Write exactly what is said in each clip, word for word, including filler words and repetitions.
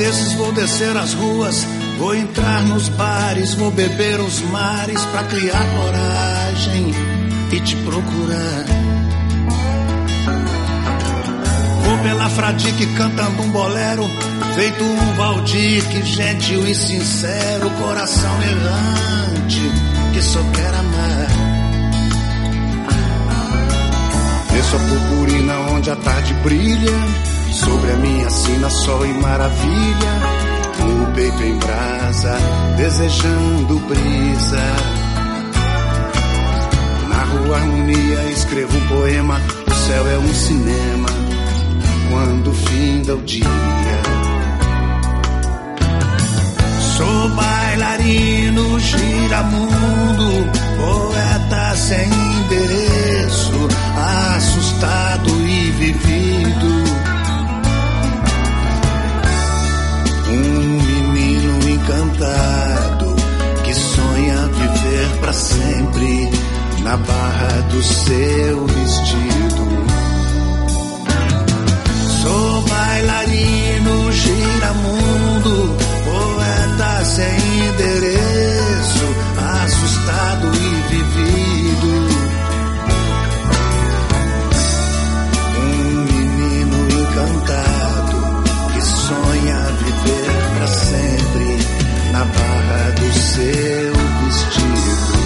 desses vou descer as ruas, vou entrar nos bares, vou beber os mares pra criar coragem e te procurar. Vou pela Fradique cantando um bolero, feito um Valdir, gentil e sincero, coração errante que só quer amar. Desço a purpurina onde a tarde brilha, sobre a minha sina sol e maravilha, o peito em brasa, desejando brisa. Na rua harmonia escrevo um poema, o céu é um cinema, quando finda o dia. Sou bailarino, giramundo, poeta sem endereço, assustado e vivido. Um menino encantado que sonha viver pra sempre na barra do seu vestido. Sou bailarino, giramundo, poeta sem endereço, assustado e vivido. Um menino encantado que sonha viver pra sempre na barra do seu vestido.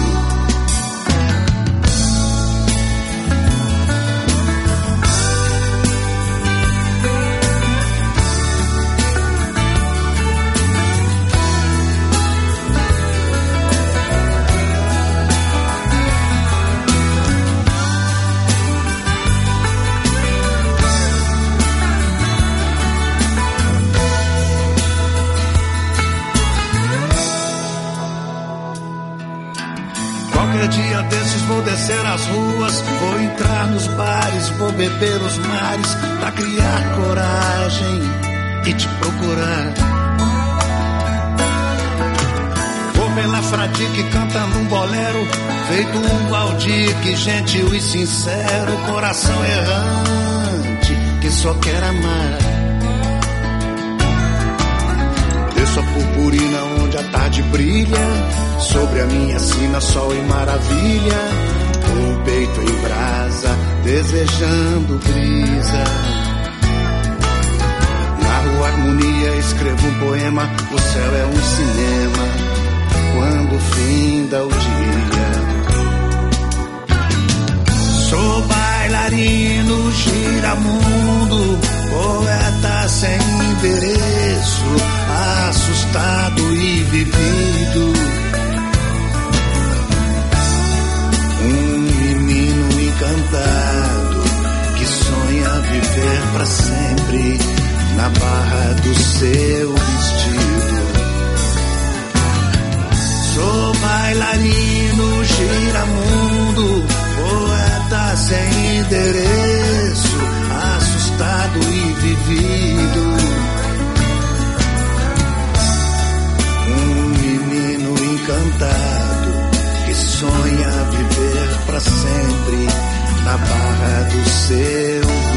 Dia desses vou descer as ruas, vou entrar nos bares, vou beber os mares pra criar coragem e te procurar. Vou pela Fradique cantando um bolero, feito um Valdir, gentil e sincero, coração errante que só quer amar. Desço a purpurina onde a tarde brilha, sobre a minha sina sol e maravilha, o peito em brasa, desejando brisa. Na rua harmonia escrevo um poema, o céu é um cinema, quando finda o dia. Sou bailarino, giramundo, poeta sem endereço, assustado e vivido. Um menino encantado que sonha viver pra sempre na barra do seu vestido. Sou bailarino, giramundo, poeta sem endereço, assustado e vivido. Um menino encantado que sonha viver pra sempre na barra do seu